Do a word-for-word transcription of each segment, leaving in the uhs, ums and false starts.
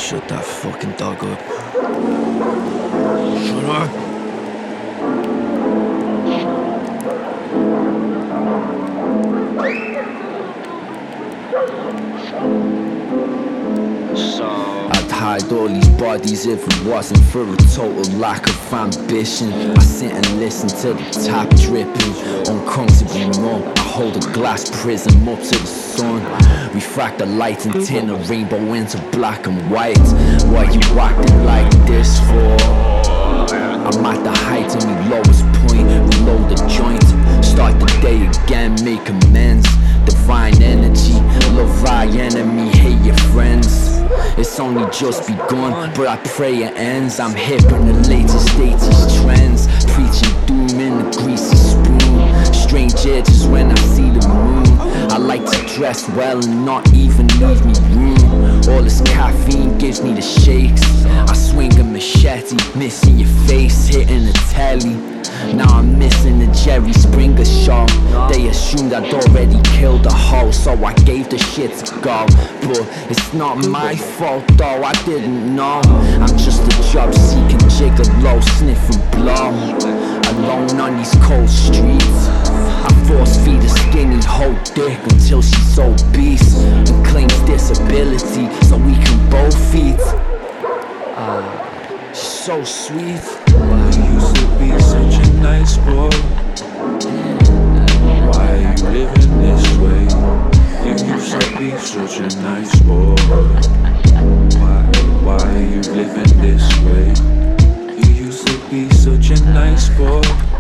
Shut that fucking dog up. Shut up. I'd hide all these bodies if it wasn't for a total lack of ambition. I sit and listen to the tap dripping, uncomfortably numb. I hold a glass prism up to the sun, refract the light and turn a rainbow into black and white. Why you acting like this for? I'm at the height of my lowest point. Reload the joint, start the day again, make amends. Divine energy, love thy enemy, hate your friends. It's only just begun, but I pray it ends. I'm hip in the latest eighties trends, preaching doom in the greasy spoon. Strange edges when I see the moon. I like to dress well and not even leave me room. All this caffeine gives me the shakes. I swing a machete, missing your face, hitting the telly. Now I'm missing the Jerry Springer show. They assumed I'd already killed the hoe, so I gave the shit to go. But it's not my fault though, I didn't know. I'm just a job-seeking gigolo, sniffing blow. Alone on these cold streets, I force feed a skinny hoe dick until she's obese and claims disability so we can both eat. Ah, so sweet. Why you used to be such a nice boy? Why are you living this way? You used to be such a nice boy. Why, why are you living this way? You used to be such a nice boy.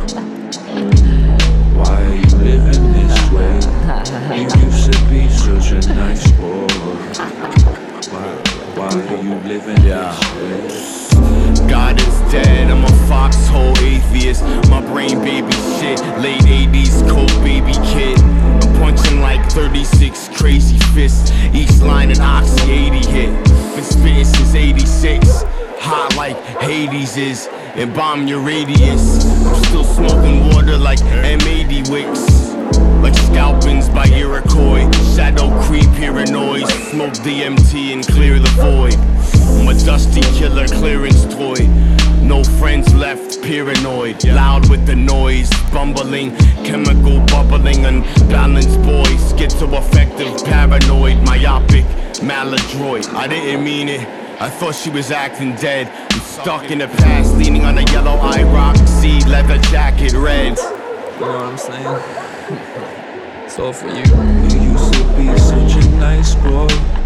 Why are you living this way? You used to be such a nice boy. Why, why are you living this way? God is dead, I'm a foxhole atheist. My brain baby shit, late eighties cold baby kid. I'm punching like thirty-six crazy fists. Each line an Oxy eighty hit. Been spitting since eighty-six. Hot like Hades is, and bomb your radius. I'm still smoking water like M eighty wicks. Like scalpings by Iroquois. Shadow creep, hearing noise. Smoke D M T and clear the void. I'm a dusty killer clearance toy. No friends left, paranoid. Loud with the noise, bumbling, chemical bubbling, unbalanced boys. Schizoaffective, paranoid, myopic, maladroit. I didn't mean it, I thought she was acting dead. I'm stuck in the past, leaning on a yellow IROC C, leather jacket, red. You know what I'm saying? It's all for you. You used to be such a nice boy.